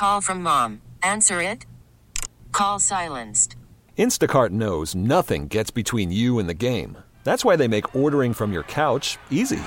Call from mom. Answer it. Call silenced. Instacart knows nothing gets between you and the game. That's why they make ordering from your couch easy.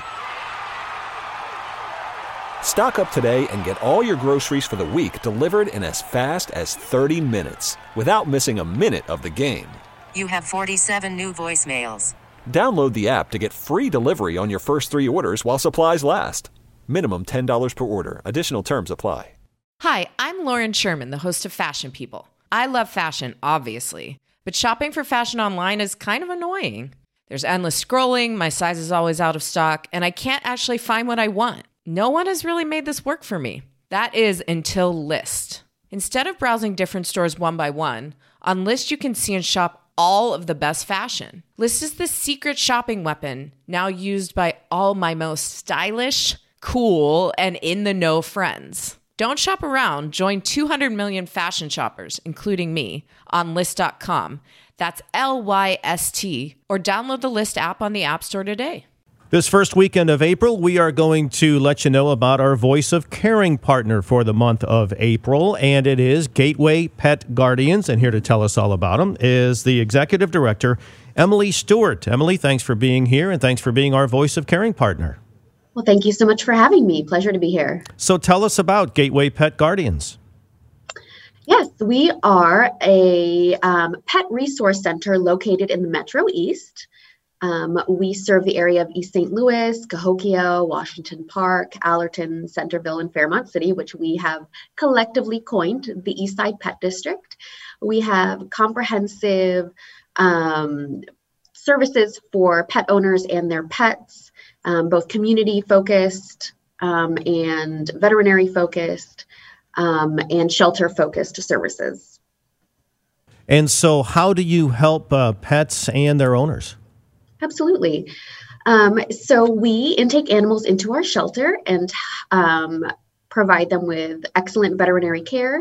Stock up today and get all your groceries for the week delivered in as fast as 30 minutes without missing a minute of the game. You have 47 new voicemails. Download the app to get free delivery on your first 3 orders while supplies last. Minimum $10 per order. Additional terms apply. Hi, I'm Lauren Sherman, the host of Fashion People. I love fashion, obviously, but shopping for fashion online is kind of annoying. There's endless scrolling, my size is always out of stock, and I can't actually find what I want. No one has really made this work for me. That is until Lyst. Instead of browsing different stores one by one, on Lyst you can see and shop all of the best fashion. Lyst is the secret shopping weapon now used by all my most stylish, cool, and in-the-know friends. Don't shop around. Join 200 million fashion shoppers, including me, on Lyst.com. That's Lyst, or download the Lyst app on the App Store today. This first weekend of April, we are going to let you know about our Voice of Caring partner for the month of April, and it is Gateway Pet Guardians. And here to tell us all about them is the Executive Director, Emily Stewart. Emily, thanks for being here, and thanks for being our Voice of Caring partner. Well, thank you so much for having me. Pleasure to be here. So tell us about Gateway Pet Guardians. Yes, we are a pet resource center located in the Metro East. We serve the area of East St. Louis, Cahokia, Washington Park, Allerton, Centerville, and Fairmont City, which we have collectively coined the East Side Pet District. We have comprehensive services for pet owners and their pets, both community-focused and veterinary-focused and shelter-focused services. And so how do you help pets and their owners? Absolutely. So we intake animals into our shelter and provide them with excellent veterinary care,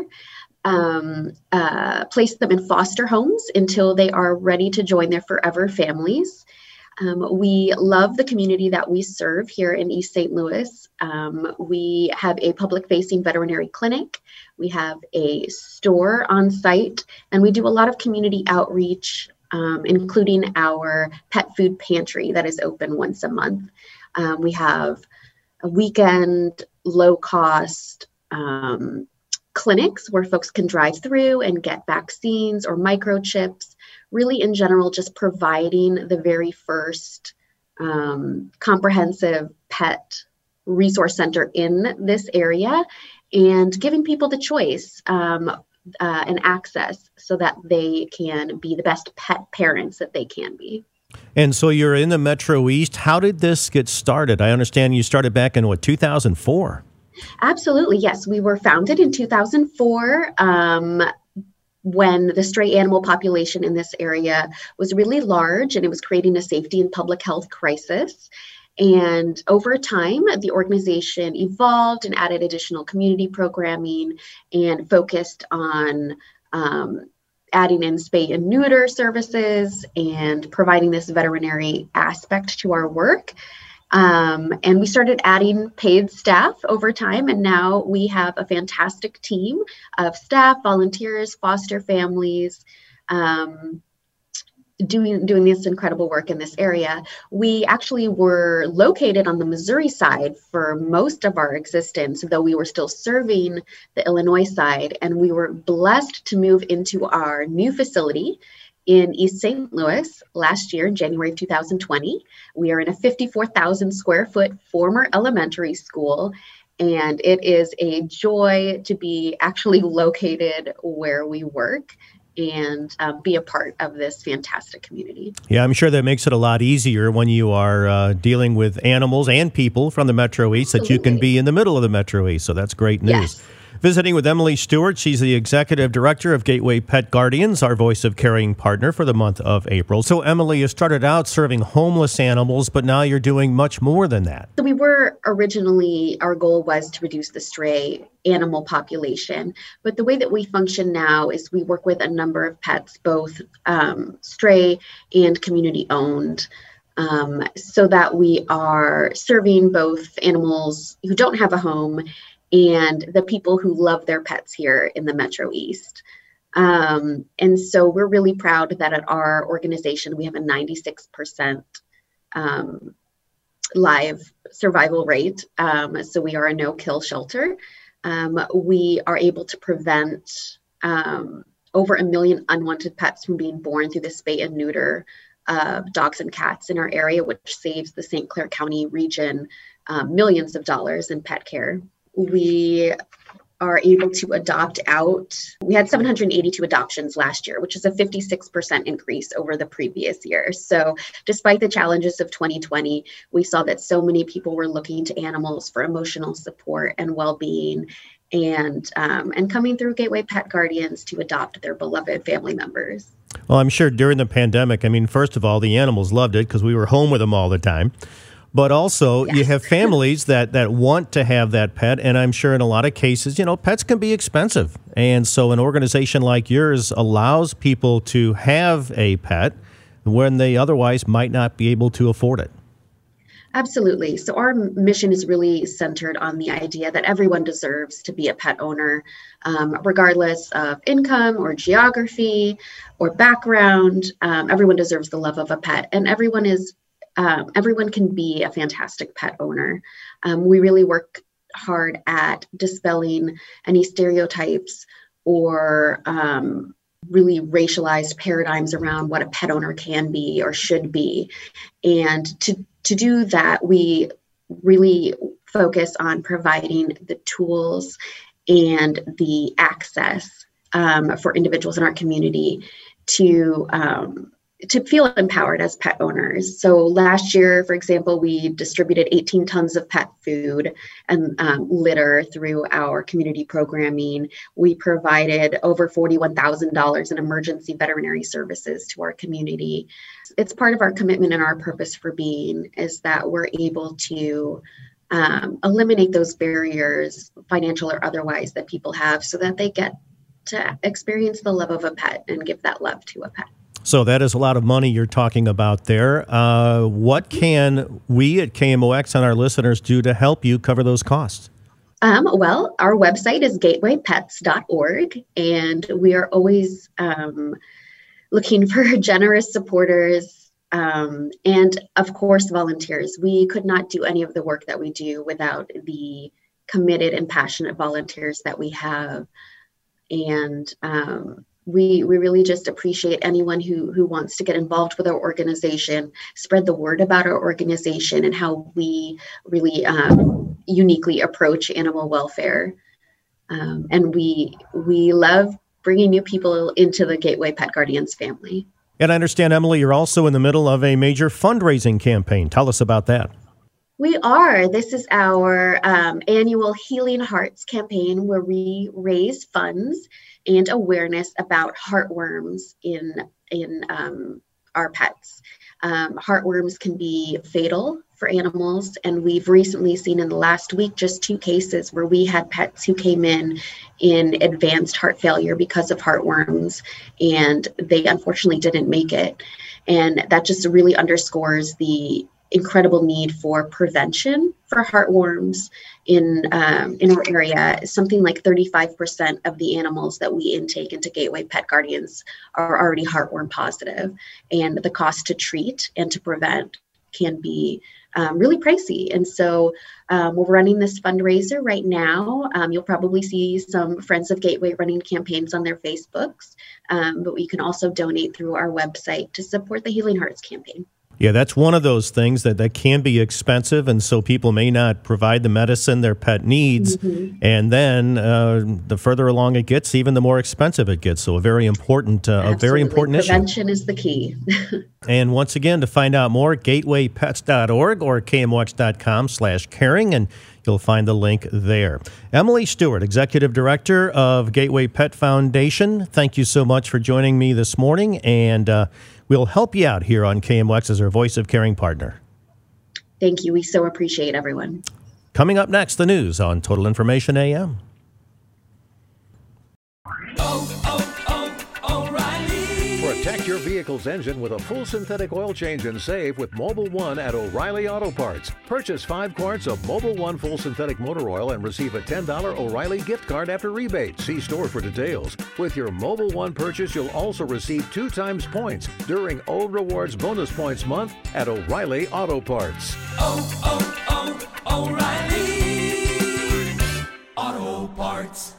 place them in foster homes until they are ready to join their forever families. We love the community that we serve here in East St. Louis. We have a public-facing veterinary clinic. We have a store on site, and we do a lot of community outreach, including our pet food pantry that is open once a month. We have a weekend, low-cost clinics where folks can drive through and get vaccines or microchips. Really, in general, just providing the very first comprehensive pet resource center in this area and giving people the choice and access so that they can be the best pet parents that they can be. And so you're in the Metro East. How did this get started? I understand you started back in, 2004? Absolutely, yes. We were founded in 2004 when the stray animal population in this area was really large and it was creating a safety and public health crisis. And over time, the organization evolved and added additional community programming and focused on adding in spay and neuter services and providing this veterinary aspect to our work. And we started adding paid staff over time, and now we have a fantastic team of staff, volunteers, foster families, doing this incredible work in this area. We actually were located on the Missouri side for most of our existence, though we were still serving the Illinois side, and we were blessed to move into our new facility in East St. Louis last year, January of 2020. We are in a 54,000 square foot former elementary school, and it is a joy to be actually located where we work and be a part of this fantastic community. Yeah, I'm sure that makes it a lot easier when you are dealing with animals and people from the Metro East. Absolutely. That you can be in the middle of the Metro East. So that's great news. Yes. Visiting with Emily Stewart. She's the Executive Director of Gateway Pet Guardians, our Voice of Caring partner for the month of April. So Emily, you started out serving homeless animals, but now you're doing much more than that. So we were originally, our goal was to reduce the stray animal population. But the way that we function now is we work with a number of pets, both stray and community owned, so that we are serving both animals who don't have a home and the people who love their pets here in the Metro East. And so we're really proud that at our organization, we have a 96% live survival rate. So we are a no-kill shelter. We are able to prevent over 1 million unwanted pets from being born through the spay and neuter of dogs and cats in our area, which saves the St. Clair County region millions of dollars in pet care. We are able to adopt out. We had 782 adoptions last year, which is a 56% increase over the previous year. So despite the challenges of 2020, we saw that so many people were looking to animals for emotional support and well-being, and coming through Gateway Pet Guardians to adopt their beloved family members. Well, I'm sure during the pandemic, I mean, first of all, the animals loved it because we were home with them all the time. But also, yes, you have families that want to have that pet, and I'm sure in a lot of cases, pets can be expensive. And so an organization like yours allows people to have a pet when they otherwise might not be able to afford it. Absolutely. So our mission is really centered on the idea that everyone deserves to be a pet owner, regardless of income or geography or background. Everyone deserves the love of a pet, and everyone can be a fantastic pet owner. We really work hard at dispelling any stereotypes or really racialized paradigms around what a pet owner can be or should be. And to do that, we really focus on providing the tools and the access for individuals in our community to feel empowered as pet owners. So last year, for example, we distributed 18 tons of pet food and litter through our community programming. We provided over $41,000 in emergency veterinary services to our community. It's part of our commitment and our purpose for being is that we're able to eliminate those barriers, financial or otherwise, that people have so that they get to experience the love of a pet and give that love to a pet. So that is a lot of money you're talking about there. What can we at KMOX and our listeners do to help you cover those costs? Well, our website is gatewaypets.org, and we are always looking for generous supporters and, of course, volunteers. We could not do any of the work that we do without the committed and passionate volunteers that we have. And we really just appreciate anyone who wants to get involved with our organization, spread the word about our organization and how we really uniquely approach animal welfare. And we love bringing new people into the Gateway Pet Guardians family. And I understand, Emily, you're also in the middle of a major fundraising campaign. Tell us about that. We are. This is our annual Healing Hearts campaign where we raise funds and awareness about heartworms in our pets. Heartworms can be fatal for animals, and we've recently seen in the last week just 2 cases where we had pets who came in advanced heart failure because of heartworms, and they unfortunately didn't make it. And that just really underscores the incredible need for prevention for heartworms in our area. Something like 35% of the animals that we intake into Gateway Pet Guardians are already heartworm positive, and the cost to treat and to prevent can be really pricey. And so we're running this fundraiser right now. You'll probably see some Friends of Gateway running campaigns on their Facebooks, but you can also donate through our website to support the Healing Hearts campaign. Yeah, that's one of those things that can be expensive, and so people may not provide the medicine their pet needs, and then the further along it gets, even the more expensive it gets. So a very important issue. Prevention is the key. And once again, to find out more, gatewaypets.org or kmox.com/caring, and you'll find the link there. Emily Stewart, Executive Director of Gateway Pet Foundation, thank you so much for joining me this morning, and we'll help you out here on KMOX as our voice of caring partner. Thank you. We so appreciate everyone. Coming up next, the news on Total Information AM. For a Protect your vehicle's engine with a full synthetic oil change and save with Mobil 1 at O'Reilly Auto Parts. Purchase 5 quarts of Mobil 1 full synthetic motor oil and receive a $10 O'Reilly gift card after rebate. See store for details. With your Mobil 1 purchase, you'll also receive 2 times points during O Rewards Bonus Points Month at O'Reilly Auto Parts. O'Reilly Auto Parts.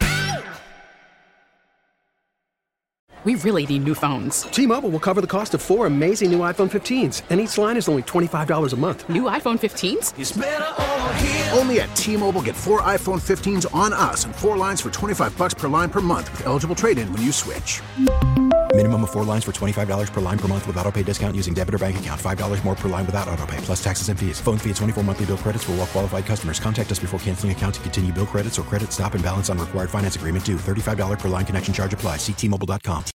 We really need new phones. T-Mobile will cover the cost of 4 amazing new iPhone 15s, and each line is only $25 a month. New iPhone 15s? It's better over here. Only at T-Mobile, get 4 iPhone 15s on us and 4 lines for $25 per line per month with eligible trade-in when you switch. Minimum of 4 lines for $25 per line per month with autopay discount using debit or bank account. $5 more per line without autopay, plus taxes and fees. Phone fee at 24 monthly bill credits for well-qualified customers. Contact us before canceling account to continue bill credits or credit stop and balance on required finance agreement due. $35 per line connection charge applies. See T-Mobile.com.